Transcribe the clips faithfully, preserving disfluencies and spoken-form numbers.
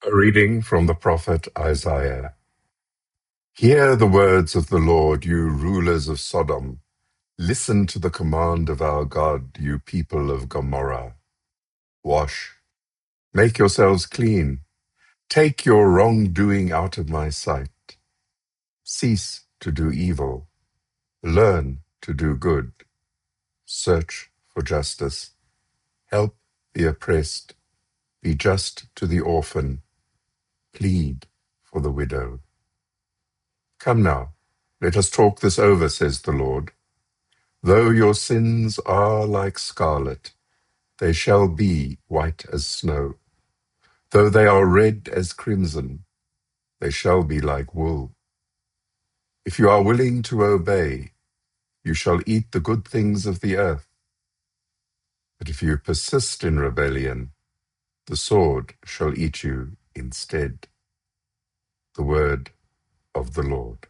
A reading from the prophet Isaiah. Hear the words of the Lord, you rulers of Sodom. Listen to the command of our God, you people of Gomorrah. Wash, make yourselves clean. Take your wrongdoing out of my sight. Cease to do evil. Learn to do good. Search for justice. Help the oppressed. Be just to the orphan. Plead for the widow. Come now, let us talk this over, says the Lord. Though your sins are like scarlet, they shall be white as snow. Though they are red as crimson, they shall be like wool. If you are willing to obey, you shall eat the good things of the earth. But if you persist in rebellion, the sword shall eat you instead. The word of the Lord.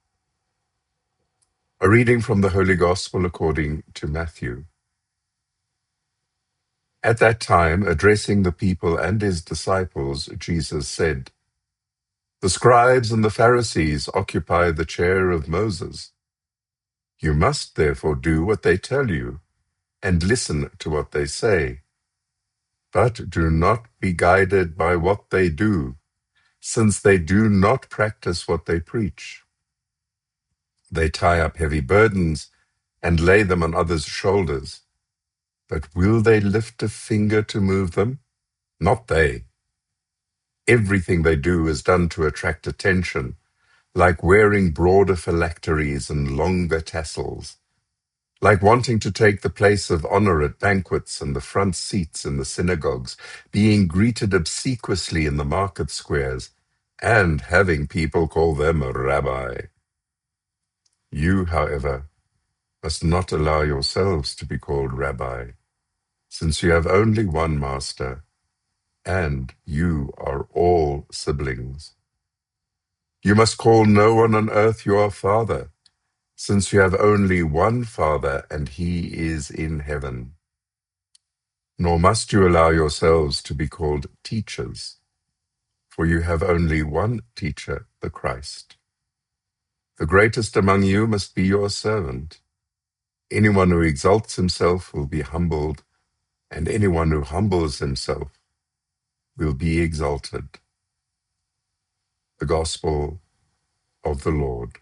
A reading from the Holy Gospel according to Matthew. At that time, addressing the people and his disciples, Jesus said, "The scribes and the Pharisees occupy the chair of Moses. You must therefore do what they tell you and listen to what they say. But do not be guided by what they do, since they do not practice what they preach. They tie up heavy burdens and lay them on others' shoulders. But will they lift a finger to move them? Not they. Everything they do is done to attract attention, like wearing broader phylacteries and longer tassels, like wanting to take the place of honor at banquets and the front seats in the synagogues, being greeted obsequiously in the market squares, and having people call them a rabbi. You, however, must not allow yourselves to be called rabbi, since you have only one master, and you are all siblings. You must call no one on earth your father, since you have only one Father, and he is in heaven. Nor must you allow yourselves to be called teachers, for you have only one teacher, the Christ. The greatest among you must be your servant. Anyone who exalts himself will be humbled, and anyone who humbles himself will be exalted." The Gospel of the Lord.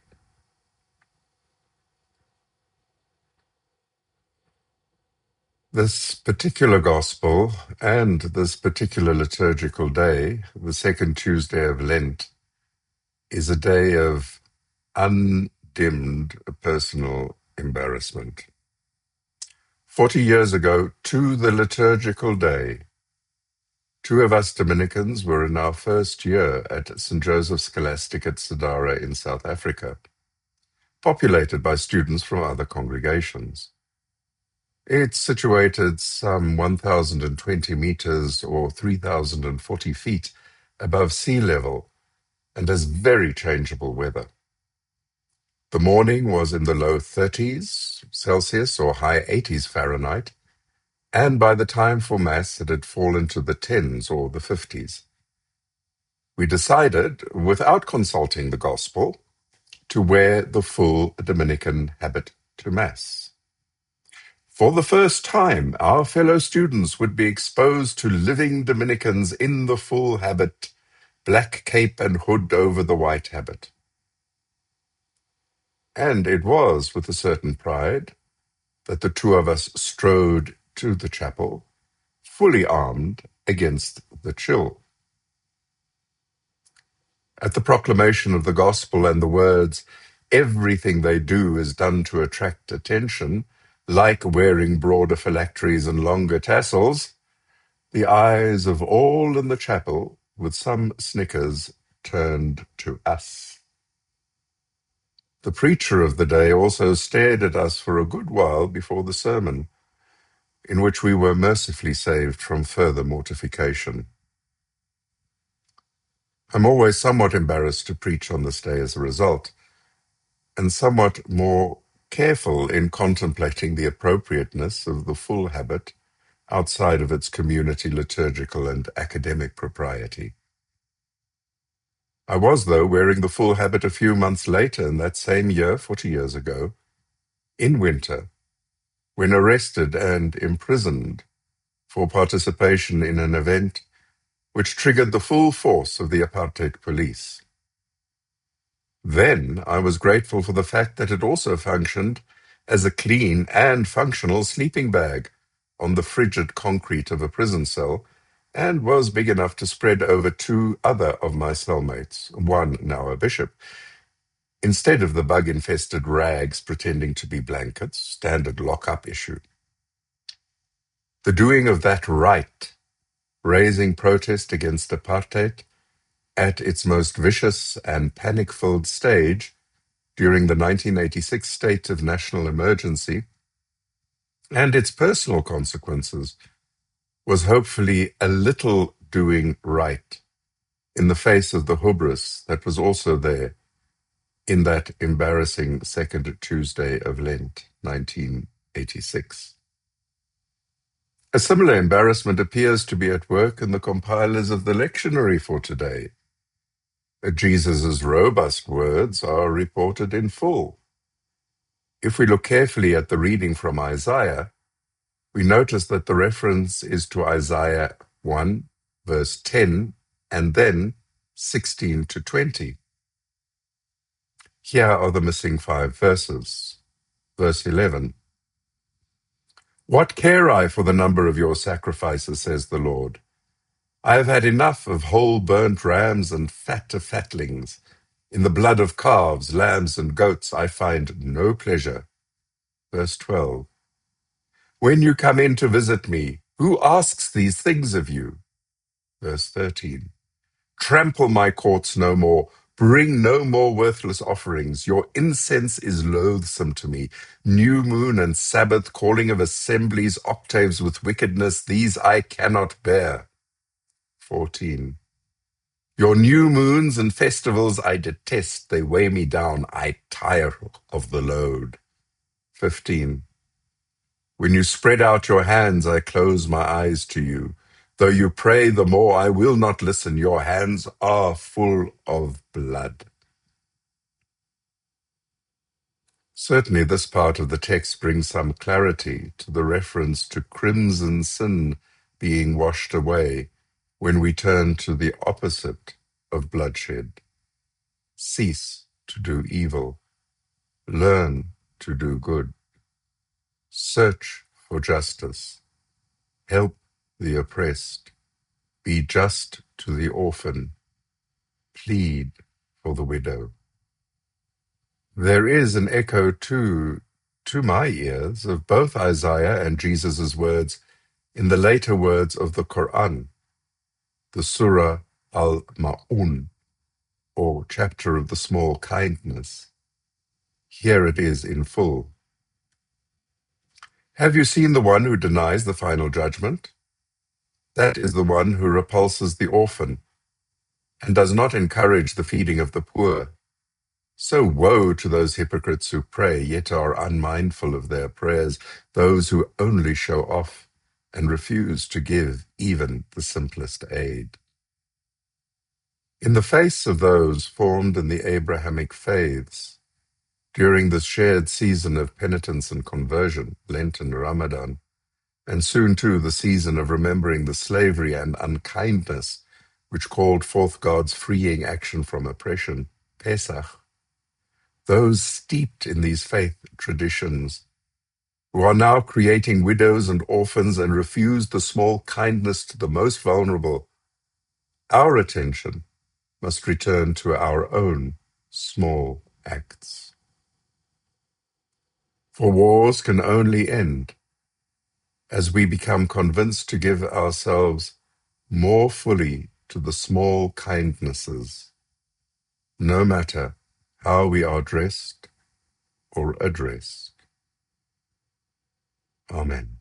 This particular gospel and this particular liturgical day, the second Tuesday of Lent, is a day of undimmed personal embarrassment. Forty years ago, to the liturgical day, two of us Dominicans were in our first year at Saint Joseph Scholastic at Sadara in South Africa, populated by students from other congregations. It's situated some one thousand twenty meters or three thousand forty feet above sea level and has very changeable weather. The morning was in the low thirties Celsius or high eighties Fahrenheit, and by the time for Mass it had fallen to the tens or the fifties. We decided, without consulting the Gospel, to wear the full Dominican habit to Mass. For the first time, our fellow students would be exposed to living Dominicans in the full habit, black cape and hood over the white habit. And it was with a certain pride that the two of us strode to the chapel, fully armed against the chill. At the proclamation of the gospel and the words, "Everything they do is done to attract attention," like wearing broader phylacteries and longer tassels, the eyes of all in the chapel, with some snickers, turned to us. The preacher of the day also stared at us for a good while before the sermon, in which we were mercifully saved from further mortification. I'm always somewhat embarrassed to preach on this day as a result, and somewhat more careful in contemplating the appropriateness of the full habit outside of its community liturgical and academic propriety. I was, though, wearing the full habit a few months later in that same year, forty years ago, in winter, when arrested and imprisoned for participation in an event which triggered the full force of the apartheid police. Then I was grateful for the fact that it also functioned as a clean and functional sleeping bag on the frigid concrete of a prison cell, and was big enough to spread over two other of my cellmates, one now a bishop, instead of the bug-infested rags pretending to be blankets, standard lock-up issue. The doing of that right, raising protest against apartheid at its most vicious and panic-filled stage during the nineteen eighty-six state of national emergency, and its personal consequences, was hopefully a little doing right in the face of the hubris that was also there in that embarrassing second Tuesday of Lent, nineteen eighty-six. A similar embarrassment appears to be at work in the compilers of the lectionary for today. Jesus' robust words are reported in full. If we look carefully at the reading from Isaiah, we notice that the reference is to Isaiah one, verse ten, and then sixteen to twenty. Here are the missing five verses. Verse eleven. What care I for the number of your sacrifices, says the Lord? I have had enough of whole burnt rams and fat of fatlings. In the blood of calves, lambs, and goats I find no pleasure. Verse twelve. When you come in to visit me, who asks these things of you? Verse thirteen. Trample my courts no more. Bring no more worthless offerings. Your incense is loathsome to me. New moon and Sabbath, calling of assemblies, octaves with wickedness, these I cannot bear. fourteen. Your new moons and festivals I detest. They weigh me down. I tire of the load. fifteen. When you spread out your hands, I close my eyes to you. Though you pray the more, I will not listen. Your hands are full of blood. Certainly, this part of the text brings some clarity to the reference to crimson sin being washed away when we turn to the opposite of bloodshed. Cease to do evil. Learn to do good. Search for justice. Help the oppressed. Be just to the orphan. Plead for the widow. There is an echo, too, to my ears, of both Isaiah and Jesus' words in the later words of the Quran, the Surah Al-Ma'un, or chapter of the small kindness. Here it is in full. Have you seen the one who denies the final judgment? That is the one who repulses the orphan and does not encourage the feeding of the poor. So woe to those hypocrites who pray, yet are unmindful of their prayers, those who only show off and refuse to give even the simplest aid. In the face of those formed in the Abrahamic faiths, during the shared season of penitence and conversion, Lent and Ramadan, and soon too the season of remembering the slavery and unkindness which called forth God's freeing action from oppression, Pesach, those steeped in these faith traditions, who are now creating widows and orphans and refuse the small kindness to the most vulnerable, our attention must return to our own small acts. For wars can only end as we become convinced to give ourselves more fully to the small kindnesses, no matter how we are dressed or addressed. Amen.